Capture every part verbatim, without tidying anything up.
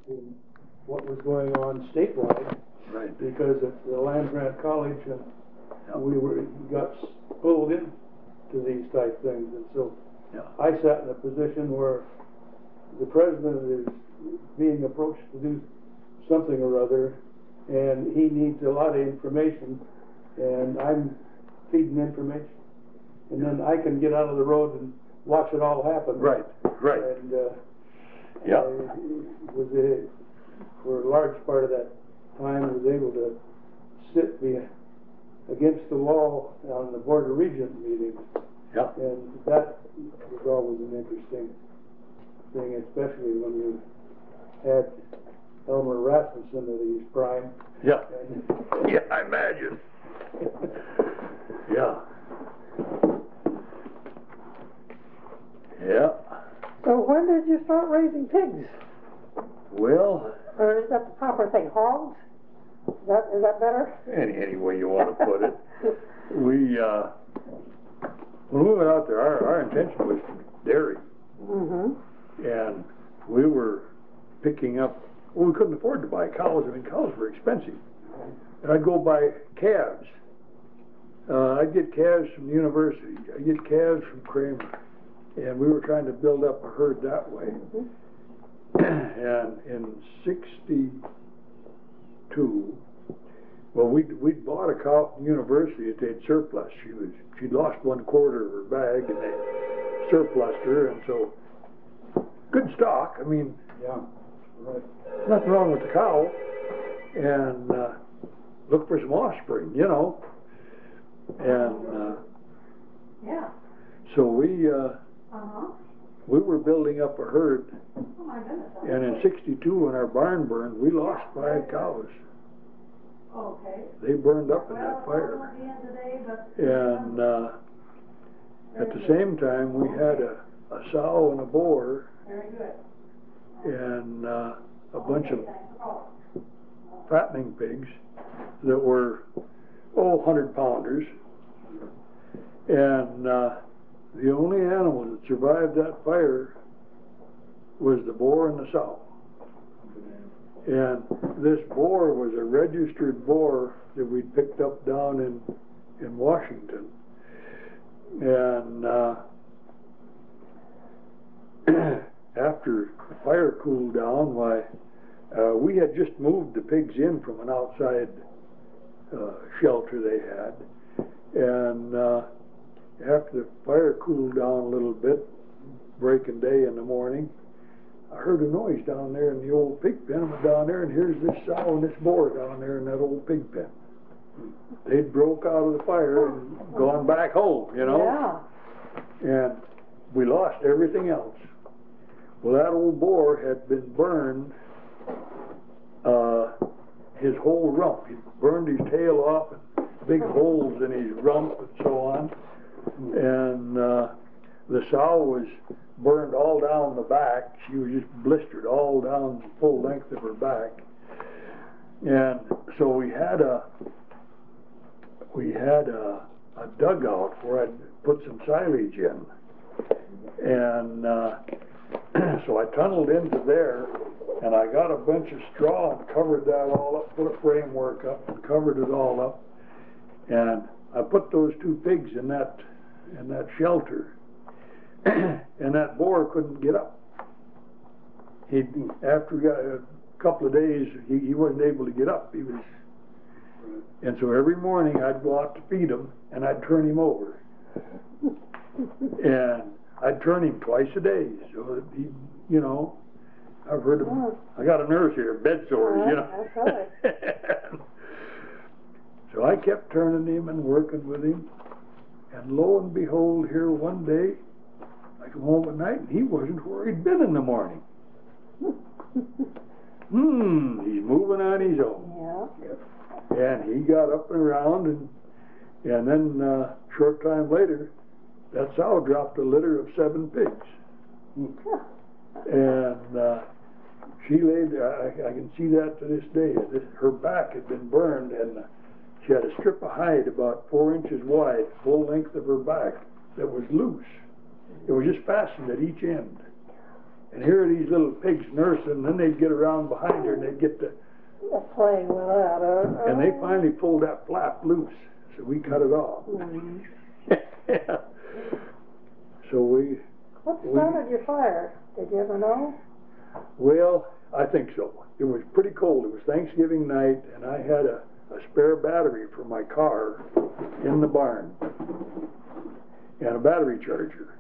to what was going on statewide. Right. Because at the land grant college, uh, yeah. we were got pulled in to these type things, and so yeah. I sat in a position where the president is being approached to do something or other, and he needs a lot of information, and I'm feeding information, and then I can get out of the road and watch it all happen. Right, right. And uh, yeah, I was a, for a large part of that time, I was able to sit be against the wall on the Board of Regents meetings. Yeah. And that was always an interesting thing, especially when you had Elmer Rasmussen at his prime. Yeah. Yeah, I imagine. Yeah. Yeah. So when did you start raising pigs? Well. Or is that the proper thing? Hogs? Is that, is that better? Any, any way you want to put it. We, uh, when we went out there, our, our intention was dairy. Mm-hmm. And we were picking up, well, we couldn't afford to buy cows. I mean, cows were expensive. And I'd go buy calves. Uh, I'd get calves from the university. I'd get calves from Kramer. And we were trying to build up a herd that way. Mm-hmm. And in sixty-two, well, we'd, we'd bought a cow from the university that they'd surplus. She was, she'd lost one quarter of her bag, and they surplused her, and so, good stock. I mean, yeah, right. Nothing wrong with the cow. And uh, look for some offspring, you know. And uh, yeah. so we, uh, uh-huh. we were building up a herd. Oh my goodness. And in sixty-two, when our barn burned, we lost five cows. Okay. They burned up in that fire. And uh, at the same time, we had a, a sow and a boar. Very good. And uh, a bunch of fattening pigs that were, oh, hundred pounders. And uh, the only animal that survived that fire was the boar and the sow. And this boar was a registered boar that we'd picked up down in, in Washington. And uh, after the fire cooled down, why, uh, we had just moved the pigs in from an outside uh, shelter they had. And uh, after the fire cooled down a little bit, breaking day in the morning, I heard a noise down there in the old pig pen. I went down there, and here's this sow and this boar down there in that old pig pen. They'd broke out of the fire and gone back home, you know. Yeah. And we lost everything else. Well, that old boar had been burned, uh, his whole rump. He burned his tail off, and big holes in his rump and so on. And uh, the sow was burned all down the back. She was just blistered all down the full length of her back. And so we had a we had a, a dugout where I'd put some silage in. And uh, so I tunneled into there, and I got a bunch of straw and covered that all up, put a framework up and covered it all up. And I put those two pigs in that in that shelter. And that boar couldn't get up. He, after we got a couple of days, he, he wasn't able to get up. He was, and so every morning I'd go out to feed him, and I'd turn him over, and I'd turn him twice a day. So that he, you know, I've heard him. I got a nurse here, bed sores, you know. That's right. So I kept turning him and working with him, and lo and behold, here one day, I come home at night, and he wasn't where he'd been in the morning. Hmm, he's moving on his own. Yeah. And he got up and around, and and then uh, a short time later, that sow dropped a litter of seven pigs. And uh, she laid there. I, I can see that to this day. This, her back had been burned, and uh, she had a strip of hide about four inches wide, full length of her back, that was loose. It was just fastened at each end. and here are these little pigs nursing, and then they'd get around behind her and they'd get the, Playing with that, uh. and they finally pulled that flap loose, so we cut it off. Mhm. Yeah. So we, What we- started your fire? Did you ever know? well, I think so. It was pretty cold. It was Thanksgiving night, and I had a, a spare battery for my car in the barn, and a battery charger.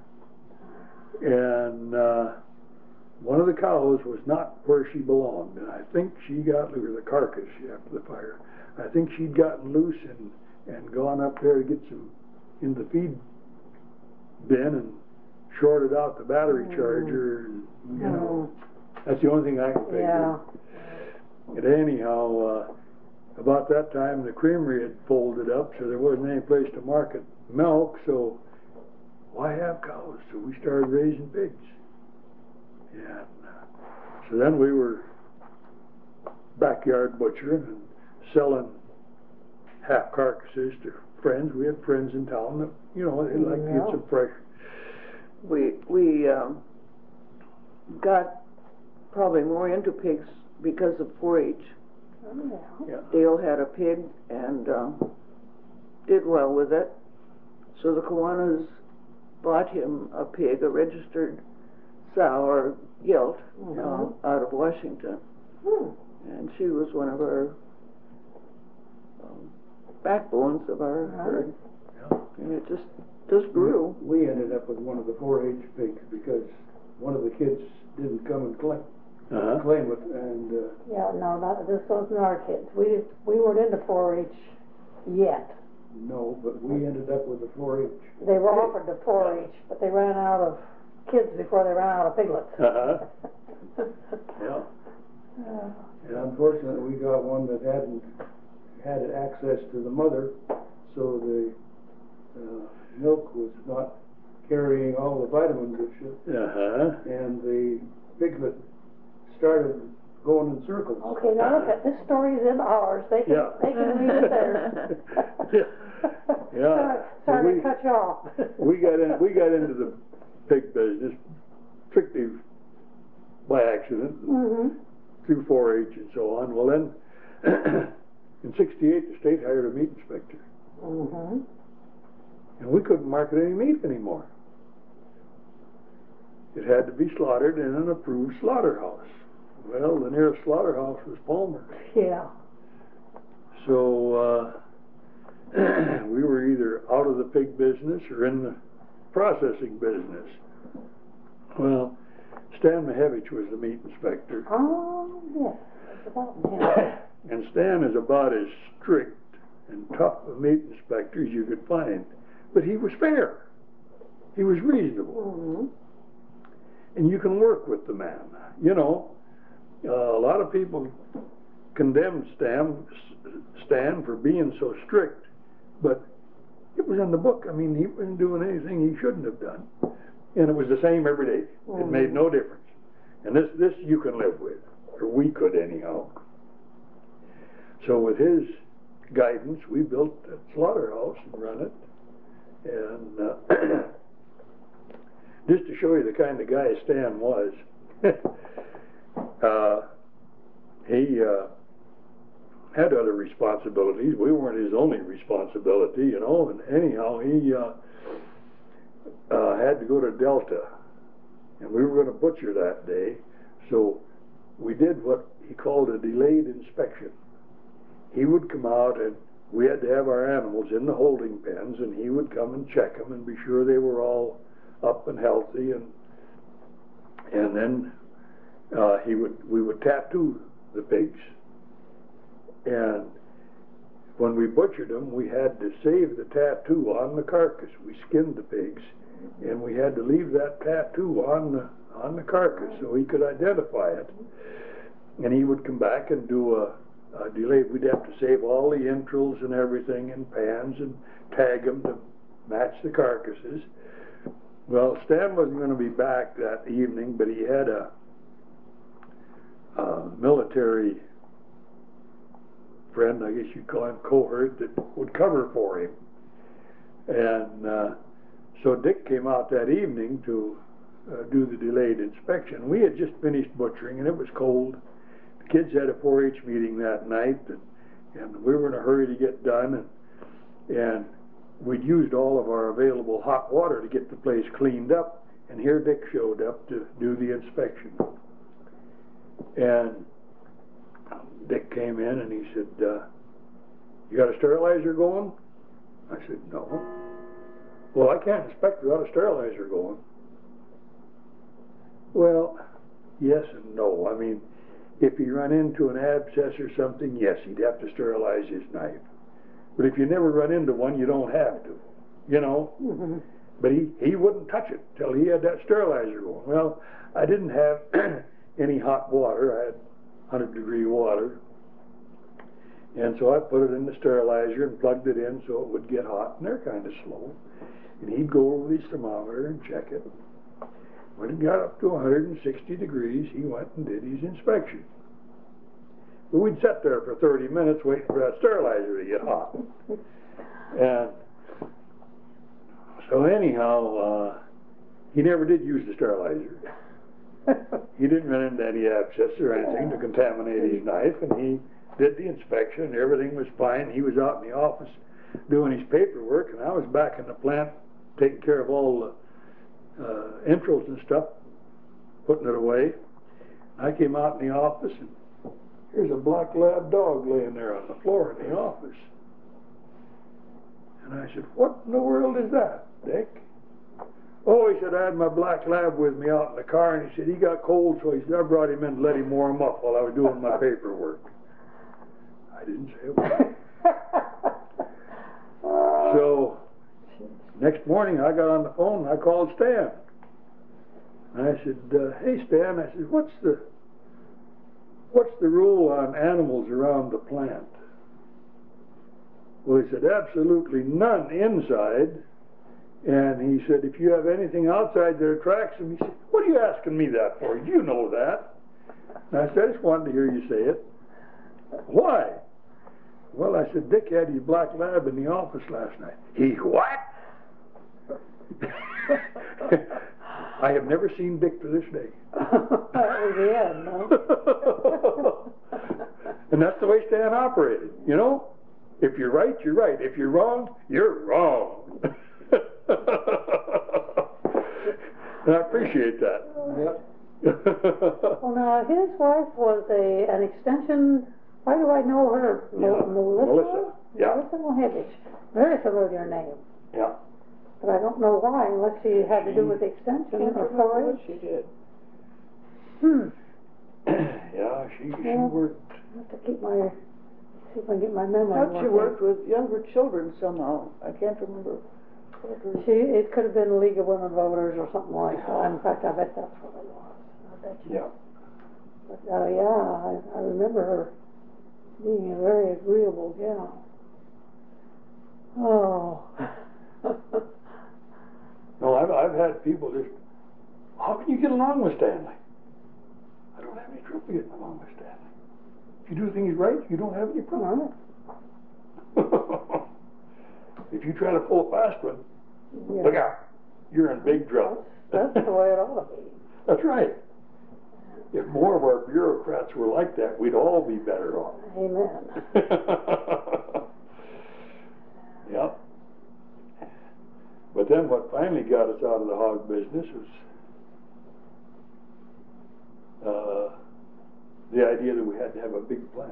And uh, one of the cows was not where she belonged, and I think she got loose, the carcass after the fire. I think she'd gotten loose and, and gone up there to get some in the feed bin and shorted out the battery Mm. charger, and you know, that's the only thing I can think Yeah. of. And anyhow, uh, about that time the creamery had folded up, so there wasn't any place to market milk, so why have cows? So we started raising pigs. And uh, so then we were backyard butchering and selling half carcasses to friends. We had friends in town that, you know, they'd like to Yeah. get some fresh. We, we, um, got probably more into pigs because of four H. Oh, yeah. Yeah. Dale had a pig and, um, did well with it. So the Kiwanis bought him a pig, a registered sow or gilt, Mhm. uh, out of Washington. Hmm. And she was one of our, um, backbones of our Right. herd. Yeah. And it just, just grew. We ended up with one of the four H pigs because one of the kids didn't come and claim, Uh-huh. claim it, and, uh, Yeah, no, that, this wasn't our kids. We, we weren't into four H yet. no, but we ended up with a four H. They were offered to four H, but they ran out of kids before they ran out of piglets. Uh-huh. Yeah. Uh, And unfortunately, we got one that hadn't had access to the mother, so the, uh, milk was not carrying all the vitamins it should, Uh-huh. and the piglet started going in circles. Okay, now look at, this story's in ours. They can, Yeah. they can read it there. Yeah. Yeah. Sorry, sorry We- to cut you off. We got in, we got into the pig business strictly by accident, Mm-hmm. through four H and so on. Well then, in sixty-eight, the state hired a meat inspector, Mm-hmm. and we couldn't market any meat anymore. It had to be slaughtered in an approved slaughterhouse. Well, the nearest slaughterhouse was Palmer. Yeah. So, uh, we were either out of the pig business or in the processing business. Well, Stan Mahevich was the meat inspector, Oh, yes, it's about him. and Stan is about as strict and tough a meat inspector as you could find. But he was fair. He was reasonable. Mm-hmm. And you can work with the man. You know, uh, a lot of people condemned Stan, Stan for being so strict, but it was in the book. I mean, he wasn't doing anything he shouldn't have done. And it was the same every day. It made no difference. And this, this you can live with, or we could anyhow. So with his guidance, we built that slaughterhouse and run it. And uh, just to show you the kind of guy Stan was, uh, he uh, had other responsibilities. We weren't his only responsibility, you know. And anyhow, he uh, uh, had to go to Delta, and we were going to butcher that day. So we did what he called a delayed inspection. He would come out, and we had to have our animals in the holding pens, and he would come and check them and be sure they were all up and healthy, and and then uh, he would we would tattoo the pigs. And when we butchered them, we had to save the tattoo on the carcass. We skinned the pigs, and we had to leave that tattoo on the on the carcass so he could identify it. And he would come back and do a Uh, delayed. We'd have to save all the entrails and everything in pans and tag them to match the carcasses. Well, Stan wasn't going to be back that evening, but he had a, a military friend, I guess you'd call him, cohort, that would cover for him. And uh, so Dick came out that evening to uh, do the delayed inspection. We had just finished butchering and it was cold. The kids had a four H meeting that night, and, and we were in a hurry to get done, and, and we'd used all of our available hot water to get the place cleaned up, and here Dick showed up to do the inspection. And Dick came in and he said, uh, you got a sterilizer going? I said, no. Well, I can't inspect without a sterilizer going. Well, yes and no. I mean, if he run into an abscess or something, yes, he'd have to sterilize his knife. But if you never run into one, you don't have to, you know. Mm-hmm. But he, he wouldn't touch it till he had that sterilizer going. Well, I didn't have any hot water. I had one hundred degree water. And so I put it in the sterilizer and plugged it in so it would get hot, and they're kind of slow. And he'd go over the thermometer and check it. When it got up to one hundred sixty degrees, he went and did his inspection. But we'd sit there for thirty minutes waiting for that sterilizer to get hot. And so anyhow, uh, he never did use the sterilizer. He didn't run into any abscess or anything to contaminate his knife, and he did the inspection, and everything was fine. He was out in the office doing his paperwork, and I was back in the plant taking care of all the uh, intros and stuff, putting it away. I came out in the office, and here's a black lab dog laying there on the floor in the office. And I said, what in the world is that, Dick? Oh, he said, I had my black lab with me out in the car, and he said, he got cold, so he said, I brought him in to let him warm up while I was doing my paperwork. I didn't say a word. So, next morning I got on the phone and I called Stan. And I said, uh, hey Stan, I said, what's the, what's the rule on animals around the plant? Well, he said, absolutely none inside. And he said, if you have anything outside that attracts them, he said, what are you asking me that for? You know that. And I said, I just wanted to hear you say it. Why? Well, I said, Dick had his black lab in the office last night. He what? I have never seen Dick to this day. That was the end, no? And that's the way Stan operated, you know? If you're right, you're right. If you're wrong, you're wrong. And I appreciate that. Well, now, his wife was a an extension. Why do I know her? Yeah. Melissa? Melissa, yeah. Melissa Mohevich. Very familiar name. Yeah. But I don't know why, unless she had to do with the extension or four H. She did. Hmm. Yeah, she, she Yeah. worked. I have to keep my, see if I can get my memory I thought she working. worked with younger children somehow. I can't remember. She, it could have been League of Women Voters or something like that. In fact, I bet that's what it was. I bet you. Yeah. But, uh, yeah, I, I remember her being a very agreeable gal. Oh. No, I've, I've had people just, how can you get along with Stanley? I don't have any trouble getting along with Stanley. If you do things right, you don't have any problem. If you try to pull a fast one, Yeah. look out, you're in big trouble. That's, that's the way it ought to be. That's right. If more of our bureaucrats were like that, we'd all be better off. Amen. Yep. But then what finally got us out of the hog business was uh, the idea that we had to have a big plant.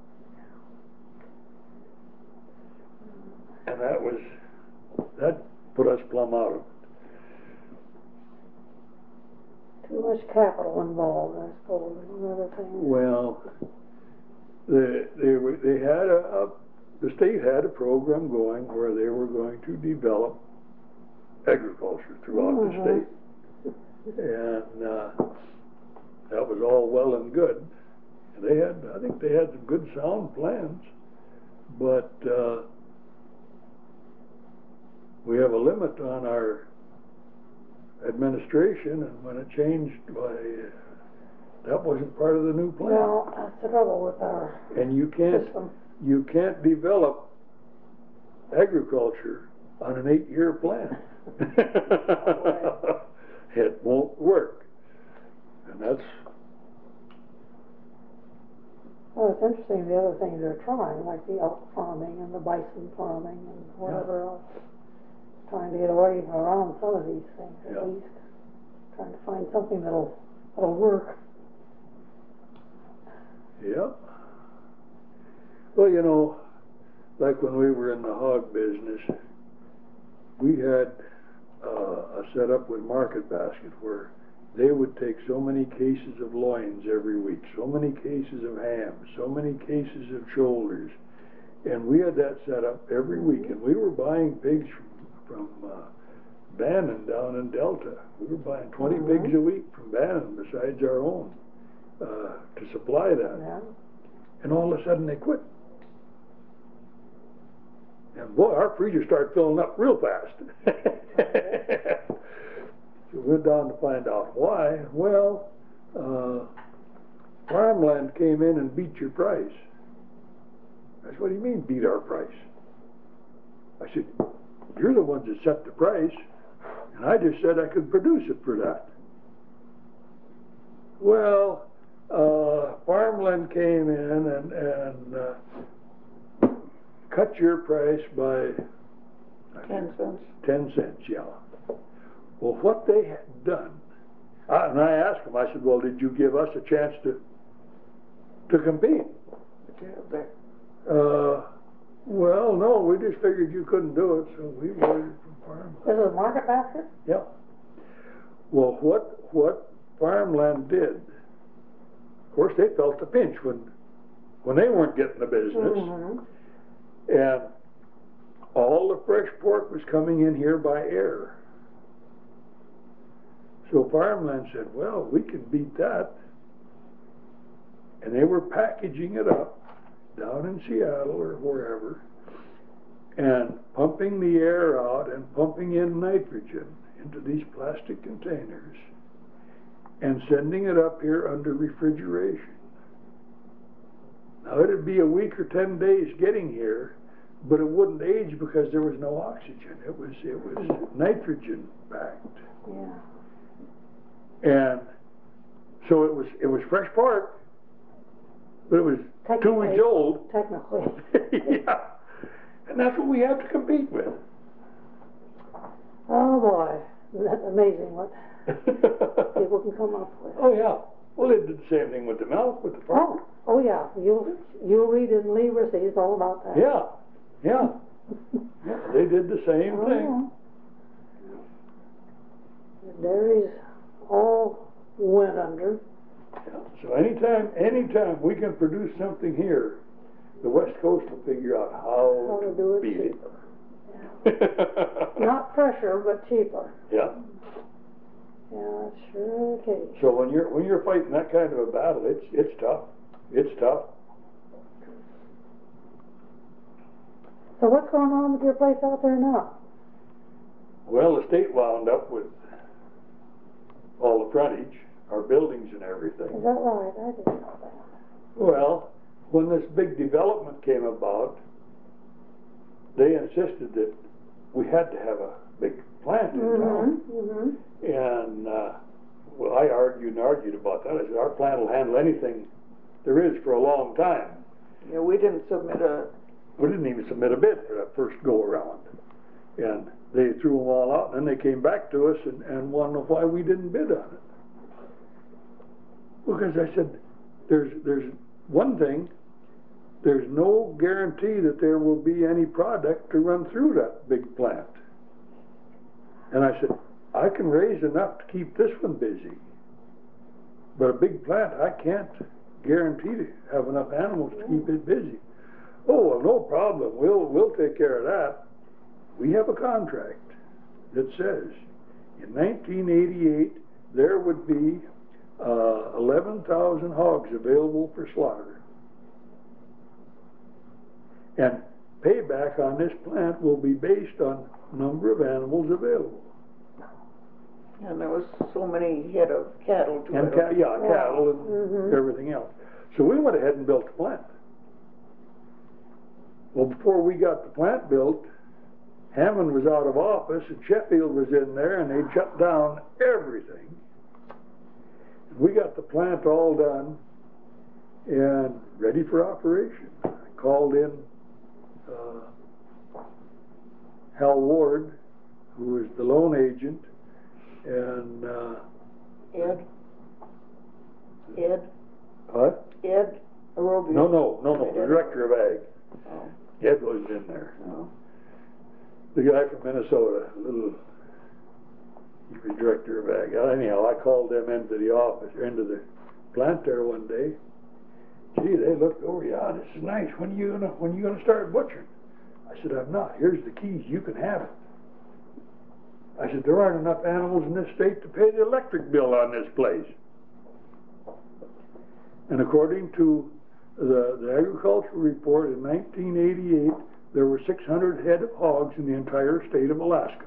And that was, that put us plumb out of it. Too much capital involved, I suppose, is another thing. Well, they, they, were, they had a, a, the state had a program going where they were going to develop agriculture throughout Uh-huh. the state. And uh, that was all well and good. And they had, I think they had some good sound plans, but uh, we have a limit on our administration, and when it changed, why, that wasn't part of the new plan. Well, that's the trouble with our And you can't, system. you can't develop agriculture on an eight-year plan. it won't work. And that's, Well, it's interesting, the other things they're trying, like the elk farming and the bison farming and whatever else. Trying to get away around some of these things, at Yeah. least. Trying to find something that'll, that'll work. yeah. Well, you know, like when we were in the hog business, we had uh, a setup with Market Basket where they would take so many cases of loins every week, so many cases of ham, so many cases of shoulders, and we had that set up every week, and we were buying pigs from, from uh, Bannon down in Delta. We were buying twenty Mhm. pigs a week from Bannon besides our own uh, to supply that. Yeah. And all of a sudden they quit. And boy, our freezer started filling up real fast. So we're down to find out why. Well, uh, farmland came in and beat your price. I said, what do you mean beat our price? I said, you're the ones that set the price, and I just said I could produce it for that. Well, uh, farmland came in and, and uh, cut your price by Ten cents. ten cents, yeah. Well, what they had done, I, and I asked them, I said, well, did you give us a chance to to compete? What you have there? Uh, well, no, we just figured you couldn't do it, so we ordered from farmland. This is Market Basket? Yeah. Well, what what farmland did, of course, they felt the pinch when when they weren't getting the business, Mm-hmm. and all the fresh pork was coming in here by air. So farmland said, well, we can beat that. And they were packaging it up down in Seattle or wherever and pumping the air out and pumping in nitrogen into these plastic containers and sending it up here under refrigeration. Now it'd be a week or ten days getting here, but it wouldn't age because there was no oxygen. It was it was nitrogen packed. Yeah. And so it was it was fresh pork, but it was two Technically. weeks old. Technically. Yeah. And that's what we have to compete with. Oh, boy. That's amazing what people can come up with. Oh yeah. Well, they did the same thing with the milk, with the farm. Oh, oh, yeah. You'll, you'll read in Lee Receipts all about that. Yeah. Yeah. Yeah. They did the same Oh, thing. yeah. The dairies all went under. Yeah. So anytime, anytime we can produce something here, the West Coast will figure out how, How to to do it beat cheaper. it. Not fresher, but cheaper. Yeah. Yeah, that's sure the case. So when you're when you're fighting that kind of a battle, it's it's tough. It's tough. So what's going on with your place out there now? Well, the state wound up with all the frontage, our buildings and everything. Is that right? I didn't know that. Well, when this big development came about, they insisted that we had to have a big plant in town. Mm-hmm. And, uh, well, I argued and argued about that. I said, our plant will handle anything there is for a long time. Yeah, we didn't submit a, We didn't even submit a bid for that first go-around. And they threw them all out, and then they came back to us and, and wanted to know why we didn't bid on it. Because I said, there's, there's one thing, there's no guarantee that there will be any product to run through that big plant. And I said, I can raise enough to keep this one busy, but a big plant, I can't guarantee to have enough animals to keep it busy. Oh, well, no problem, we'll, we'll take care of that. We have a contract that says in nineteen eighty-eight there would be uh, eleven thousand hogs available for slaughter. And payback on this plant will be based on number of animals available. and there was so many head of cattle to And it. ca- yeah, Yeah. cattle and Mhm. everything else. So we went ahead and built the plant. Well, before we got the plant built, Hammond was out of office and Sheffield was in there, and they shut down everything. We got the plant all done and ready for operation. I called in uh, Hal Ward, who was the loan agent, and uh, Ed? Ed? what? Ed Aerobio? No, no, no, no, the director of ag. Oh. Ed was in there. Oh. The guy from Minnesota, little, he was director of ag. Anyhow, I called them into the office, or into the plant there one day. Gee, they looked over, yeah, this is nice. When are you gonna, when are you gonna start butchering? I said, I'm not. Here's the keys. You can have it. I said, there aren't enough animals in this state to pay the electric bill on this place. And according to the, the agricultural report in nineteen eighty-eight, there were six hundred head of hogs in the entire state of Alaska.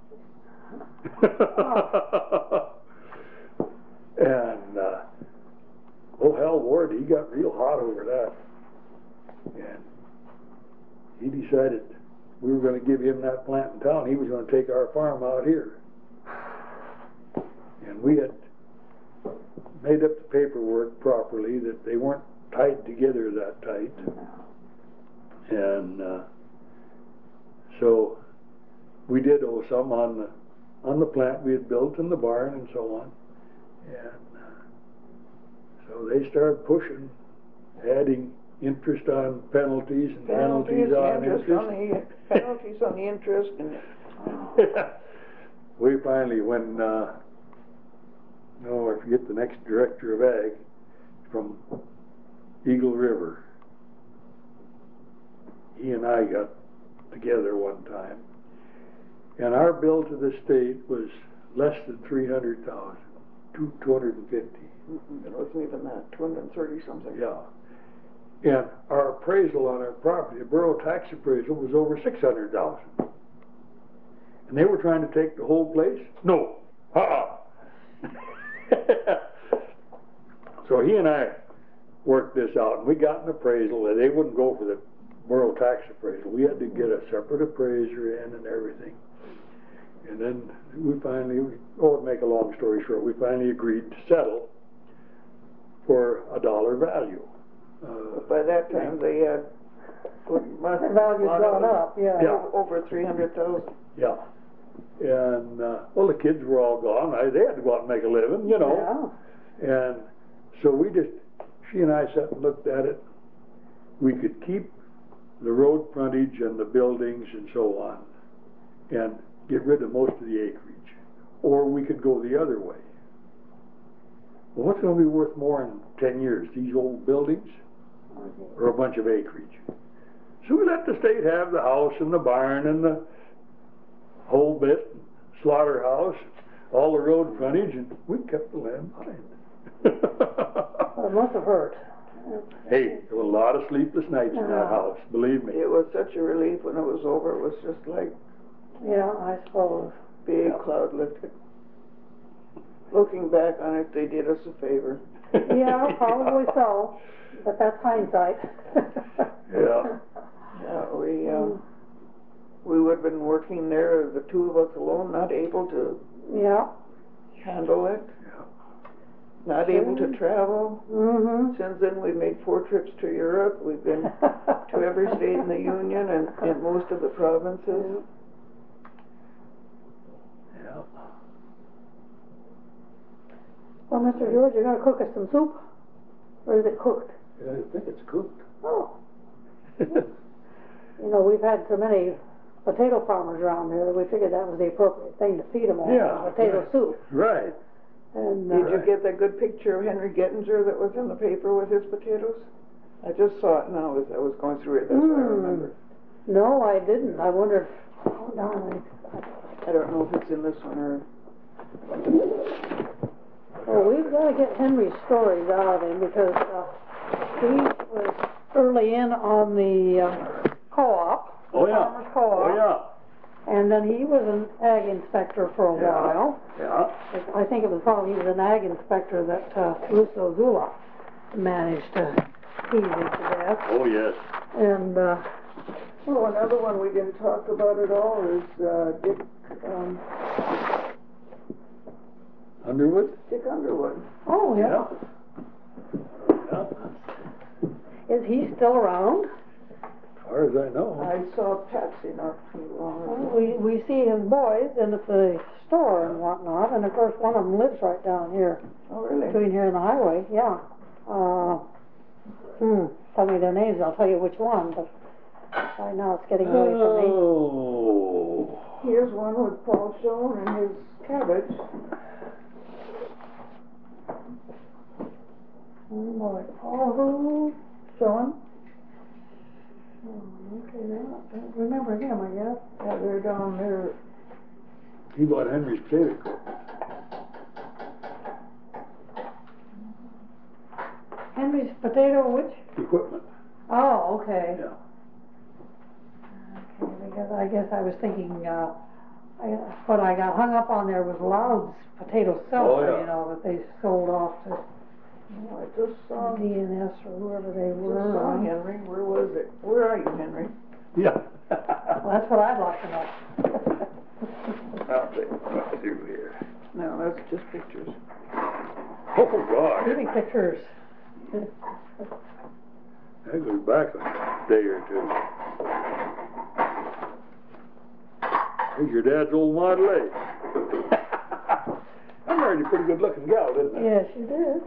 And uh, oh, Hal Ward, he got real hot over that. And he decided we were going to give him that plant in town. He was going to take our farm out here. And we had made up the paperwork properly, that they weren't tied together that tight. And uh, so we did owe some on the on the plant we had built in the barn and so on. And uh, so they started pushing, adding interest on penalties and penalties, Penalties, on interest interest. on the, penalties on the interest and, We finally, when, uh, no, I forget the next director of ag from Eagle River, he and I got together one time, and our bill to the state was less than three hundred thousand, two hundred and fifty. mm-mm, it wasn't even that, two hundred and thirty something. Yeah. And our appraisal on our property, the borough tax appraisal, was over six hundred thousand. And they were trying to take the whole place? No. Uh-uh. So he and I worked this out, and we got an appraisal that they wouldn't go for the borough tax appraisal. We had to get a separate appraiser in and everything. And then we finally, oh, to make a long story short, we finally agreed to settle for a dollar value. Uh, But by that time, they had, put must The value's gone up, yeah. Yeah. over three hundred thousand. Yeah. And, uh, well, the kids were all gone. I, they had to go out and make a living, you know. Yeah. And so we just, she and I sat and looked at it. We could keep the road frontage and the buildings and so on, and get rid of most of the acreage. Or we could go the other way. Well, what's going to be worth more in ten years? These old buildings or a bunch of acreage? So we let the state have the house and the barn and the whole bit, slaughterhouse, all the road frontage, and we kept the land behind. Well, it must have hurt. Hey, there were a lot of sleepless nights in that Yeah. house, believe me. It was such a relief when it was over. It was just like Yeah, I suppose. big Yeah. cloud lifted. Looking back on it, they did us a favor. Yeah, probably so, but that's hindsight. Yeah. Yeah, we, uh, we would have been working there, the two of us alone, not able to Yeah. handle it, Yeah. not able to travel. Mm-hmm. Since then, we've made four trips to Europe. We've been to every state in the Union and, and most of the provinces. Yeah. Well, Mister George, you're gonna cook us some soup? Or is it cooked? Yeah, I think it's cooked. Oh. You know, we've had so many potato farmers around here that we figured that was the appropriate thing to feed them all. Yeah, Potato right. soup. Right. And, Did uh, you get that good picture of Henry Gettinger that was in the paper with his potatoes? I just saw it now as I was going through it, that's what I Mm. remember. no, I didn't. I wondered, oh, darn, I don't know if it's in this one or... well, we've gotta get Henry's stories out of him because, uh, he was early in on the, uh, co-op. Oh, yeah. Farmers co-op. Oh, yeah. And then he was an ag inspector for a Yeah. while. Yeah. I think it was while he was an ag inspector that, uh, Russo Zula managed to tease him to death. Oh, yes. And, uh, Well, another one we didn't talk about at all is, uh, Dick, um, Underwood? Dick Underwood. Oh, yeah. Yeah. Is he still around? As far as I know. I saw Patsy not too long ago. We, we see his boys in at the store and whatnot, and of course, one of them lives right down here, Oh, really? between here and the highway, yeah. Uh, hmm, tell me their names, I'll tell you which one, but right now it's getting away from me. Oh. Here's one with Paul Schoen and his cabbage. Oh, boy, Paul who? Schoen? Oh, okay, now, I don't remember him, I guess. Yeah, they're down there. He bought Henry's potato cook. Henry's potato which? Equipment. Oh, okay. Yeah. Okay, because I guess I was thinking, uh, I, what I got hung up on there was Loud's Potato Cellar, Oh, yeah. you know, that they sold off to Oh, I just saw, D N S or whoever they just were. saw Henry. Where was it? Where are you, Henry? Yeah. Well, that's what I'd like to know. I'll take right through here. No, that's just pictures. Oh, God. Give me pictures. That goes back a day or two. There's your dad's old Model A. I married a pretty good looking gal, didn't I? Yes, you did.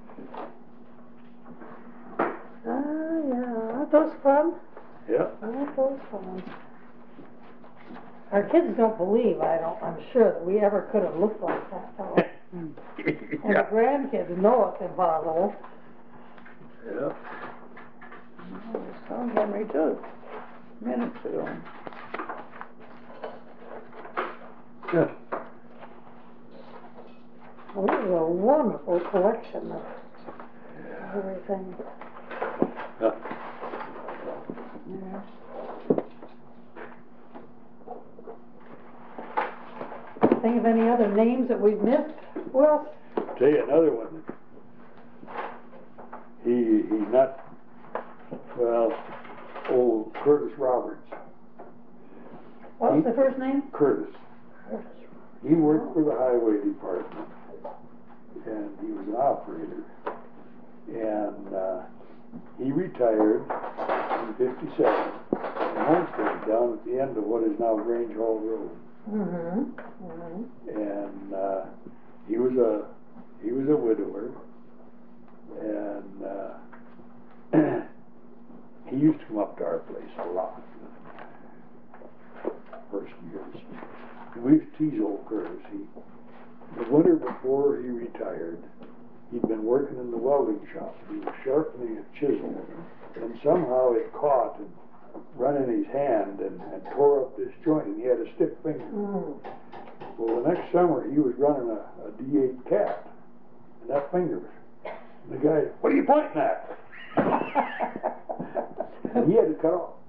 Ah, yeah, aren't those fun? Yeah. Aren't those fun? Our kids don't believe, I don't, I'm sure, that we ever could have looked like that fellow. And the Yeah. grandkids know it's impossible. Yeah. I saw Henry too, minutes ago. Yeah. Well, this is a wonderful collection of everything. Yeah. Yeah. Think of any other names that we've missed? Well, Tell you another one. He, he's not, well, old Curtis Roberts. what was the first name? Curtis. He worked for the highway department, and he was an operator. And, uh, he retired in fifty-seven and homesteaded down at the end of what is now Grange Hall Road. Mm-hmm, mm-hmm. And, uh, he was a, he was a widower, and, uh, he used to come up to our place a lot. First years. And we used to tease old Curtis. He, the winter before he retired, he'd been working in the welding shop. He was sharpening a chisel, and somehow it caught and run in his hand and, and tore up this joint, and he had a stiff finger. Mm. Well, the next summer, he was running a, a D eight cat, and that finger was, and the guy, what are you pointing at? And he had to cut off.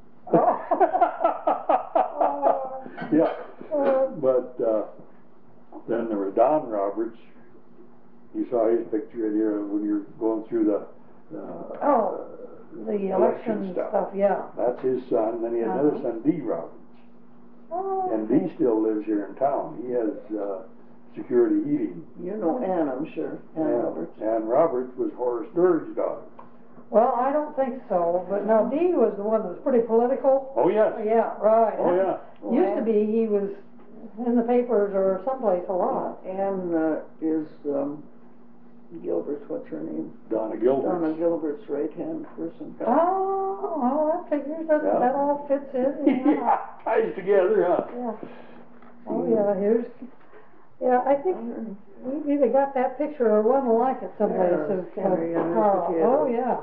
Yeah, but, uh, then there was Don Roberts. You saw his picture in here when you're going through the, uh, Oh, the election stuff, yeah. That's his son. Then he had another Uh-huh. son, D. Roberts. Oh, And D still lives here in town. He has, uh, security heating. You know Ann, I'm sure, Ann And- Roberts. And Roberts was Horace Durr's daughter. well, I don't think so, but now Dee was the one that was pretty political. Oh, yes. Yeah, right. Oh, yeah. Used to be, he was in the papers or someplace a lot. Ann, uh, is, um, Gilbert's, what's her name? Donna Gilbert. Donna Gilbert's right-hand person. Oh, well, that figures, that, Yeah. that all fits in, Yeah, yeah. ties together, huh? Yeah. Oh, yeah, here's, yeah, I think we either got that picture or one like it someplace Yeah, of, Henry of and his Carl. potatoes. Oh, yeah.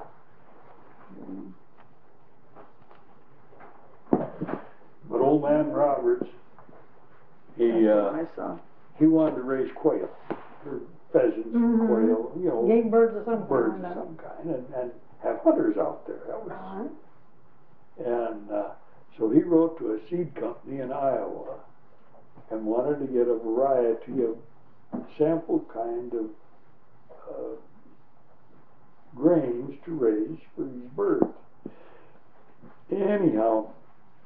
But old man Roberts, he, uh, I saw. he wanted to raise quail, or pheasants, Mhm. quail, you know, Game birds of some birds kind. of uh, some kind, and, and have hunters out there. That was, Right. and uh, so he wrote to a seed company in Iowa and wanted to get a variety of sample kind of uh, grains to raise for these birds. Anyhow,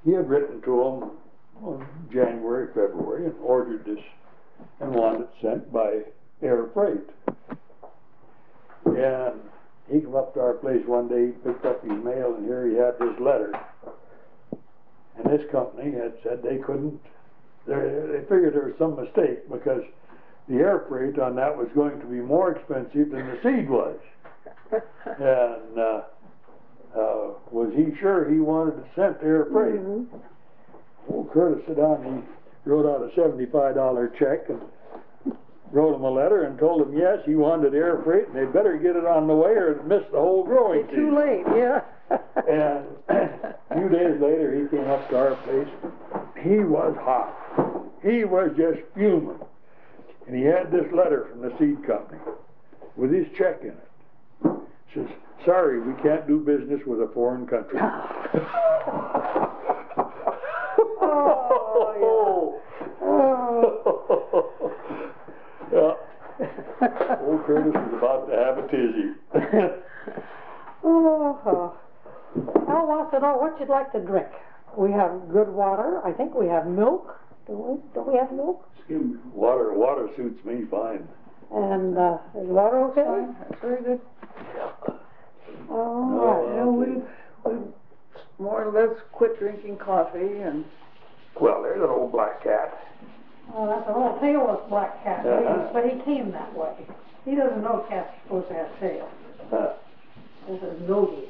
he had written to him in January, February, and ordered this and wanted it sent by air freight. And he came up to our place one day, he picked up his mail, and here he had this letter. And this company had said they couldn't, they, they figured there was some mistake because the air freight on that was going to be more expensive than the seed was. And uh, uh, was he sure he wanted it sent air freight? Mm-hmm. Old Curtis sat down and he wrote out a seventy-five dollar check and wrote him a letter and told him yes, he wanted air freight and they'd better get it on the way or it'd miss the whole growing season. Too late, yeah. And a few days later he came up to our place. He was hot. He was just fuming. And he had this letter from the seed company with his check in it. It says, sorry, we can't do business with a foreign country. Oh, yeah. Yeah. Old Curtis was about to have a tizzy. Oh, Al wants to know what you'd like to drink. We have good water. I think we have milk. Do we? Do we have milk? Water, water suits me fine. And uh, is water okay? Fine, that's very good. All No, right. You know, we've, we've more or less quit drinking coffee and Well, there's an old black cat. Oh, that's an old tailless black cat, but Uh-huh. he, but he came that way. He doesn't know cats are supposed to have tails. Huh. This is Nogi.